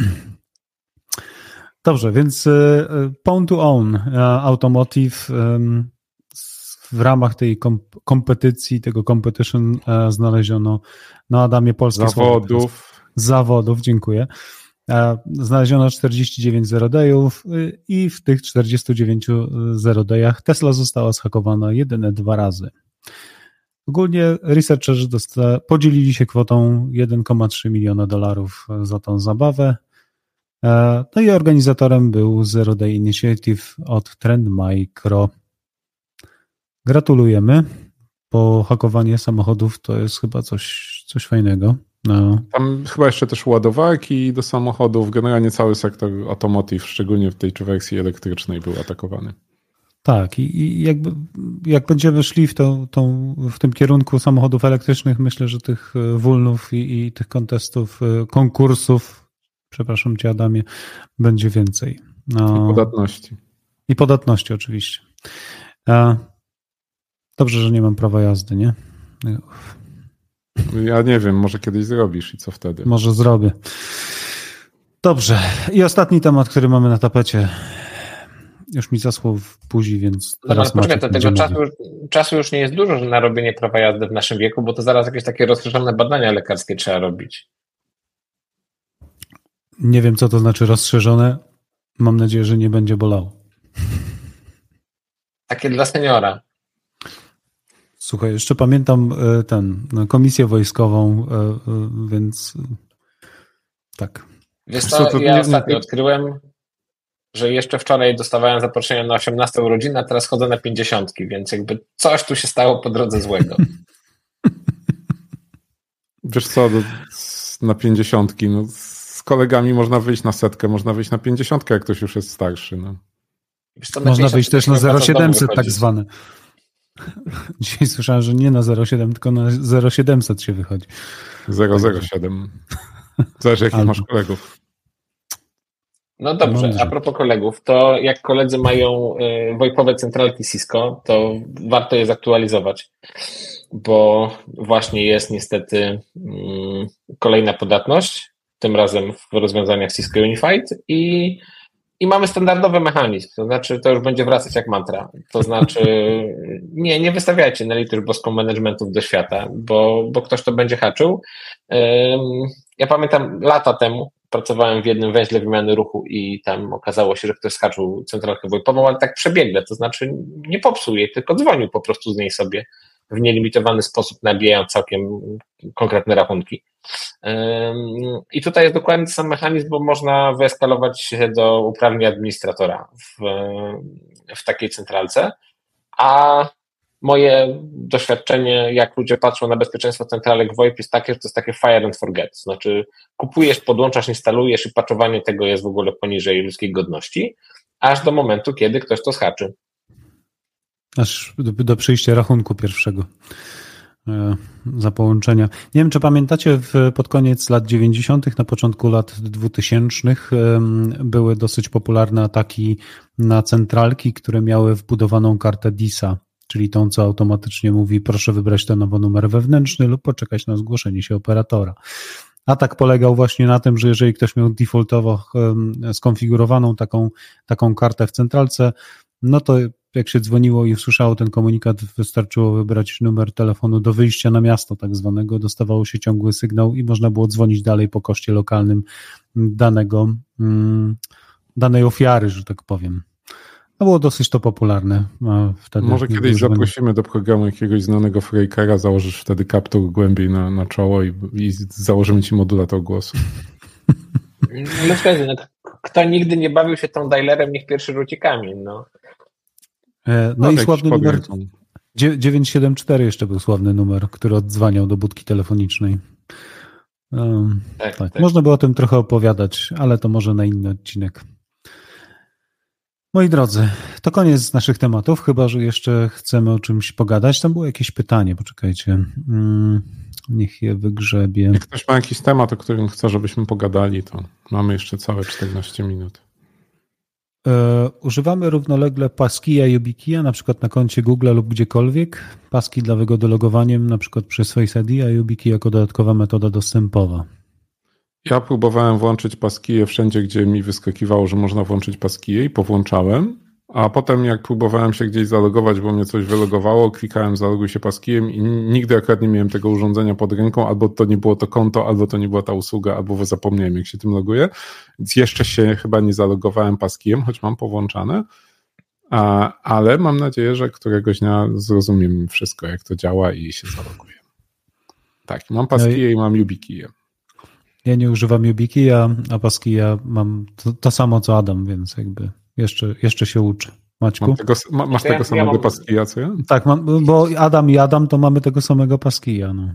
Dobrze, więc Pawn to Own Automotive w ramach tej kompetycji, tego competition znaleziono na Adamie polskie zawodów, dziękuję. Znaleziono 49 zerodejów i w tych 49 zerodejach Tesla została zhakowana jedyne 2 razy. Ogólnie researcherzy podzielili się kwotą $1,3 miliona za tą zabawę. No i organizatorem był Zero Day Initiative od Trend Micro. Gratulujemy, bo hakowanie samochodów to jest chyba coś fajnego. No. Tam chyba jeszcze też ładowarki do samochodów, generalnie cały sektor automotive, szczególnie w tej wersji elektrycznej, był atakowany. Tak, i jak będziemy szli w tym kierunku samochodów elektrycznych, myślę, że tych wulnów i tych konkursów, przepraszam cię Adamie, będzie więcej. I podatności. I podatności oczywiście. Dobrze, że nie mam prawa jazdy, nie? Ja nie wiem, może kiedyś zrobisz i co wtedy? Może zrobię. Dobrze. I ostatni temat, który mamy na tapecie. Już mi zaschło w buzi, więc teraz poczekaj, tego czasu już nie jest dużo, że na robienie prawa jazdy w naszym wieku, bo to zaraz jakieś takie rozszerzone badania lekarskie trzeba robić. Nie wiem, co to znaczy rozszerzone. Mam nadzieję, że nie będzie bolało. Takie dla seniora. Słuchaj, jeszcze pamiętam komisję wojskową, więc tak. Wiesz co, ja ostatnio odkryłem, że jeszcze wczoraj dostawałem zaproszenia na 18 urodziny, a teraz chodzę na 50, więc jakby coś tu się stało po drodze złego. Wiesz co, na 50, no, z kolegami można wyjść na 100, można wyjść na 50, jak ktoś już jest starszy. No. Wiesz co, można wyjść też na 0700 tak zwane. Dzisiaj słyszałem, że nie na 07, tylko na 0700 się wychodzi. 007. Zależy, jakich masz kolegów. No dobrze, a propos kolegów, to jak koledzy mają VoIP-owe centralki Cisco, to warto je zaktualizować, bo właśnie jest niestety kolejna podatność, tym razem w rozwiązaniach Cisco Unified i mamy standardowy mechanizm, to znaczy to już będzie wracać jak mantra, to znaczy nie wystawiajcie na litość boską managementów do świata, bo ktoś to będzie haczył. Ja pamiętam lata temu pracowałem w jednym węźle wymiany ruchu i tam okazało się, że ktoś skaczył centralkę VoIP-ową, ale tak przebiegle, to znaczy nie popsuł jej, tylko dzwonił po prostu z niej sobie w nielimitowany sposób, nabijając całkiem konkretne rachunki. I tutaj jest dokładnie ten sam mechanizm, bo można wyeskalować się do uprawnień administratora w takiej centralce, a moje doświadczenie, jak ludzie patrzą na bezpieczeństwo centralek VoIP, jest takie, że to jest takie fire and forget, to znaczy kupujesz, podłączasz, instalujesz i patchowanie tego jest w ogóle poniżej ludzkiej godności, aż do momentu, kiedy ktoś to zhaczy. Aż do przyjścia rachunku pierwszego za połączenia. Nie wiem, czy pamiętacie, pod koniec lat 90., na początku lat 2000 były dosyć popularne ataki na centralki, które miały wbudowaną kartę DISA, czyli tą, co automatycznie mówi, proszę wybrać ten nowy numer wewnętrzny lub poczekać na zgłoszenie się operatora. Atak polegał właśnie na tym, że jeżeli ktoś miał defaultowo skonfigurowaną taką kartę w centralce, no to jak się dzwoniło i usłyszało ten komunikat, wystarczyło wybrać numer telefonu do wyjścia na miasto tak zwanego, dostawało się ciągły sygnał i można było dzwonić dalej po koszcie lokalnym danej ofiary, że tak powiem. No było dosyć to popularne wtedy. Może kiedyś zaprosimy do programu jakiegoś znanego Freakera, założysz wtedy kaptur głębiej na czoło i założymy ci modulator głosu. No wtedy, kto nigdy nie bawił się tą dialerem, niech pierwszy rzuci kamień. No i sławny numer 974 jeszcze był sławny numer, który oddzwaniał do budki telefonicznej. Tak. Można by o tym trochę opowiadać, ale to może na inny odcinek. Moi drodzy, to koniec naszych tematów, chyba że jeszcze chcemy o czymś pogadać. Tam było jakieś pytanie, poczekajcie. Niech je wygrzebię. Jak ktoś ma jakiś temat, o którym chce, żebyśmy pogadali, to mamy jeszcze całe 14 minut. Używamy równolegle Passkey'a i YubiKeya, na przykład na koncie Google lub gdziekolwiek. Passkey dla wygody logowaniem, na przykład przez Face ID, a YubiKey jako dodatkowa metoda dostępowa. Ja próbowałem włączyć Passkey'e wszędzie, gdzie mi wyskakiwało, że można włączyć Passkey'e i powłączałem, a potem jak próbowałem się gdzieś zalogować, bo mnie coś wylogowało, klikałem zaloguj się Passkey'em i nigdy akurat nie miałem tego urządzenia pod ręką, albo to nie było to konto, albo to nie była ta usługa, albo zapomniałem, jak się tym loguję. Więc jeszcze się chyba nie zalogowałem Passkey'em, choć mam powłączane, ale mam nadzieję, że któregoś dnia zrozumiem wszystko, jak to działa i się zaloguję. Tak, mam Passkey'e i mam YubiKeya. Ja nie używam YubiKeya, a Passkey'a mam to samo co Adam, więc jakby jeszcze się uczę. Maćku? Masz tego samego Passkey'a, co ja? Tak, bo Adam i Adam to mamy tego samego Passkey'a. No.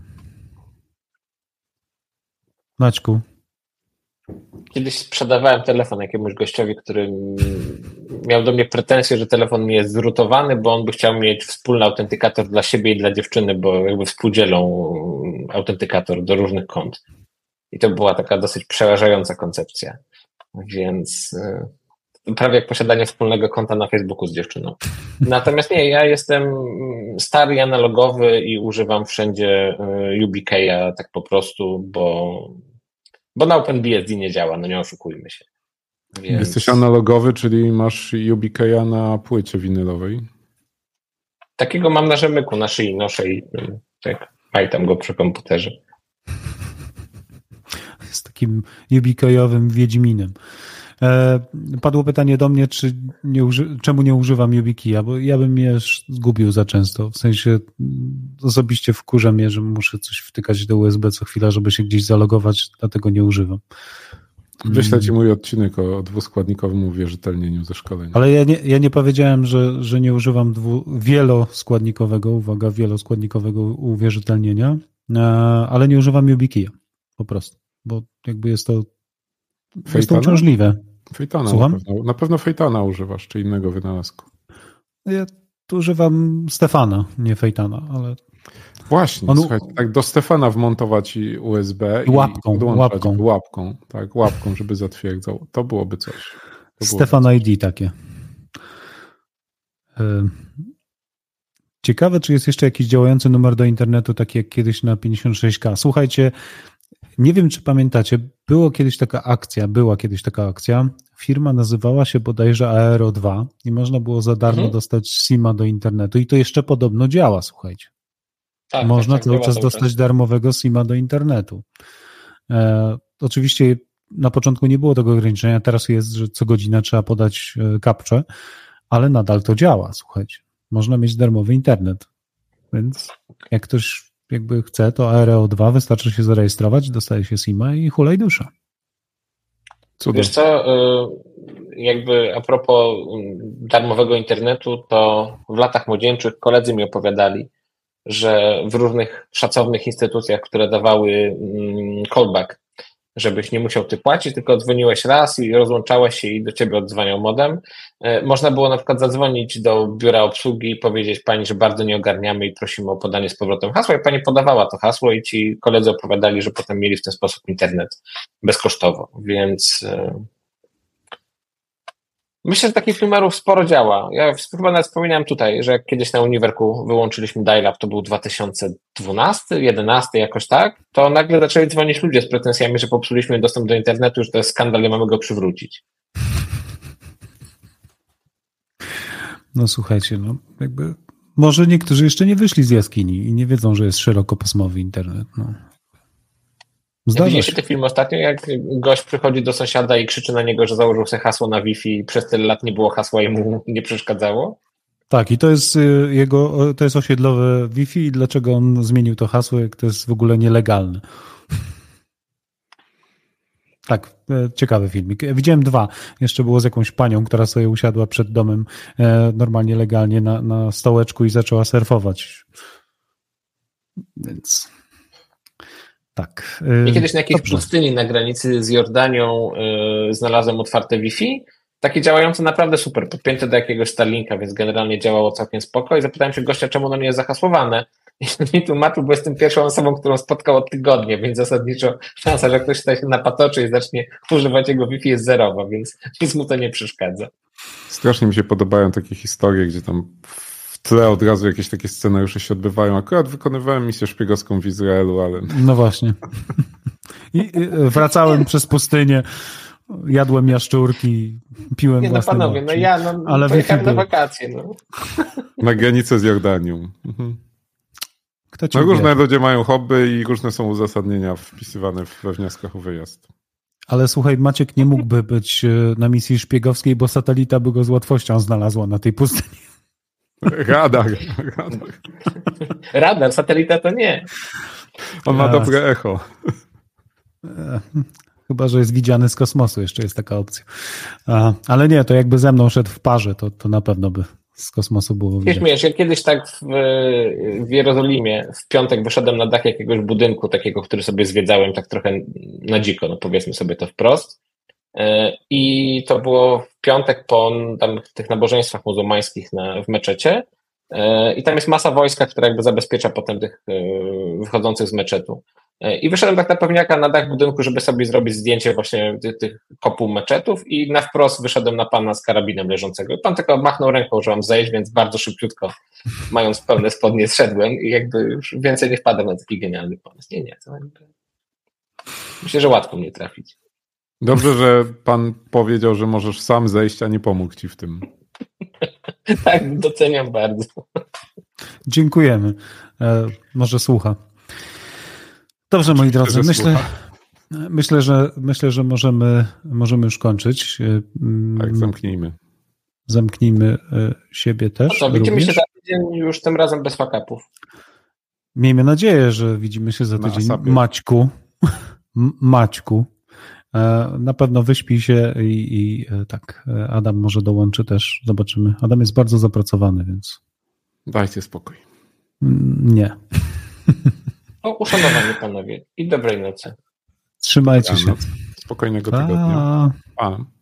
Maćku? Kiedyś sprzedawałem telefon jakiemuś gościowi, który miał do mnie pretensje, że telefon mi jest zrutowany, bo on by chciał mieć wspólny autentykator dla siebie i dla dziewczyny, bo jakby współdzielą autentykator do różnych kont. I to była taka dosyć przerażająca koncepcja. Więc prawie jak posiadanie wspólnego konta na Facebooku z dziewczyną. Natomiast nie, ja jestem stary, analogowy i używam wszędzie YubiKeya tak po prostu, bo na OpenBSD nie działa, no nie oszukujmy się. Więc... Jesteś analogowy, czyli masz YubiKeya na płycie winylowej? Takiego mam na rzemyku, na szyi noszę i tak majtam go przy komputerze. Z takim YubiKeyowym Wiedźminem. Padło pytanie do mnie, czemu nie używam YubiKeya, bo ja bym je zgubił za często. W sensie osobiście wkurza mnie, że muszę coś wtykać do USB co chwila, żeby się gdzieś zalogować, dlatego nie używam. Wyślę ci mój odcinek o dwuskładnikowym uwierzytelnieniu ze szkolenia. Ale ja nie powiedziałem, że nie używam wieloskładnikowego uwierzytelnienia, ale nie używam YubiKeya po prostu, bo jakby jest to uciążliwe. Fejtana na pewno Fejtana używasz, czy innego wynalazku. Ja tu używam Stefana, nie Fejtana, ale... Właśnie, słuchajcie, tak do Stefana wmontować USB i podłączać łapką, żeby zatwierdzał. To byłoby coś. Stefan ID takie. Ciekawe, czy jest jeszcze jakiś działający numer do internetu, taki jak kiedyś na 56K. Słuchajcie, nie wiem, czy pamiętacie, była kiedyś taka akcja. Firma nazywała się bodajże Aero 2 i można było za darmo dostać SIM-a do internetu i to jeszcze podobno działa, słuchajcie. Tak, można cały czas dostać darmowego SIM-a do internetu. Oczywiście na początku nie było tego ograniczenia, teraz jest, że co godzinę trzeba podać kapczę, ale nadal to działa, słuchajcie. Można mieć darmowy internet, więc jak ktoś jakby chce, to Aero 2 wystarczy się zarejestrować, dostaje się SIM-a i hulaj dusza. Cudem. Wiesz co, jakby a propos darmowego internetu, to w latach młodzieńczych koledzy mi opowiadali, że w różnych szacownych instytucjach, które dawały callback, żebyś nie musiał ty płacić, tylko dzwoniłeś raz i rozłączałeś się i do ciebie odzwaniał modem. Można było na przykład zadzwonić do biura obsługi i powiedzieć pani, że bardzo nie ogarniamy i prosimy o podanie z powrotem hasła i pani podawała to hasło i ci koledzy opowiadali, że potem mieli w ten sposób internet bezkosztowo, więc myślę, że takich numerów sporo działa. Ja chyba nawet wspominałem tutaj, że jak kiedyś na Uniwerku wyłączyliśmy dial-up, to był 2012, 2011 jakoś tak, to nagle zaczęli dzwonić ludzie z pretensjami, że popsuliśmy dostęp do internetu, że to jest skandal i mamy go przywrócić. No słuchajcie, no jakby może niektórzy jeszcze nie wyszli z jaskini i nie wiedzą, że jest szerokopasmowy internet. No. Widzieliście ten film ostatnio, jak gość przychodzi do sąsiada i krzyczy na niego, że założył sobie hasło na Wi-Fi i przez tyle lat nie było hasła i mu nie przeszkadzało? Tak, i to jest to jest osiedlowe Wi-Fi i dlaczego on zmienił to hasło, jak to jest w ogóle nielegalne. Tak, ciekawy filmik. Widziałem 2. Jeszcze było z jakąś panią, która sobie usiadła przed domem normalnie, legalnie na stołeczku i zaczęła surfować. Więc tak. Ja kiedyś na jakiejś pustyni na granicy z Jordanią znalazłem otwarte Wi-Fi, takie działające naprawdę super, podpięte do jakiegoś Starlinka, więc generalnie działało całkiem spoko i zapytałem się gościa, czemu ono nie jest zahasłowane. I mi tłumaczył, bo jestem pierwszą osobą, którą spotkał od tygodnia, więc zasadniczo szansa, że ktoś się napatoczy i zacznie używać jego Wi-Fi jest zerowa, więc nic mu to nie przeszkadza. Strasznie mi się podobają takie historie, gdzie tam w tle od razu jakieś takie scenariusze się odbywają. Akurat wykonywałem misję szpiegowską w Izraelu, ale... No właśnie. I wracałem przez pustynię, jadłem jaszczurki, piłem własne panowie, moczi, ale pojechałem na wakacje. Na granicę z Jordanią. Mhm. Różne ludzie mają hobby i różne są uzasadnienia wpisywane we wnioskach o wyjazd. Ale słuchaj, Maciek nie mógłby być na misji szpiegowskiej, bo satelita by go z łatwością znalazła na tej pustyni. Radar. Radar, satelita to nie. On ma dobre echo. Chyba, że jest widziany z kosmosu, jeszcze jest taka opcja. Ale nie, to jakby ze mną szedł w parze, to na pewno by z kosmosu było widać. Wiesz, ja kiedyś tak w Jerozolimie w piątek wyszedłem na dach jakiegoś budynku takiego, który sobie zwiedzałem tak trochę na dziko, no powiedzmy sobie to wprost. I to było w piątek po tam tych nabożeństwach muzułmańskich w meczecie. I tam jest masa wojska, która jakby zabezpiecza potem tych wychodzących z meczetu. I wyszedłem tak na pewniaka na dach budynku, żeby sobie zrobić zdjęcie właśnie tych kopuł meczetów i na wprost wyszedłem na pana z karabinem leżącego. Pan tylko machnął ręką, że mam zejść, więc bardzo szybciutko, mając pełne spodnie, zszedłem i jakby już więcej nie wpadłem na taki genialny pomysł. Nie, to myślę, że łatwo mnie trafić. Dobrze, że pan powiedział, że możesz sam zejść, a nie pomógł ci w tym. Tak, doceniam bardzo. Dziękujemy. Może słucha. Dobrze, moi drodzy, myślę, że możemy już kończyć. Tak, zamknijmy. Zamknijmy siebie też. No to widzimy się za tydzień już tym razem bez fuck-upów. Miejmy nadzieję, że widzimy się za tydzień. Maćku. Na pewno wyśpij się i tak, Adam może dołączy też. Zobaczymy. Adam jest bardzo zapracowany, więc... Dajcie spokój. Nie. Uszanowanie, panowie. I dobrej nocy. Trzymajcie się. Spokojnego tygodnia. Pa.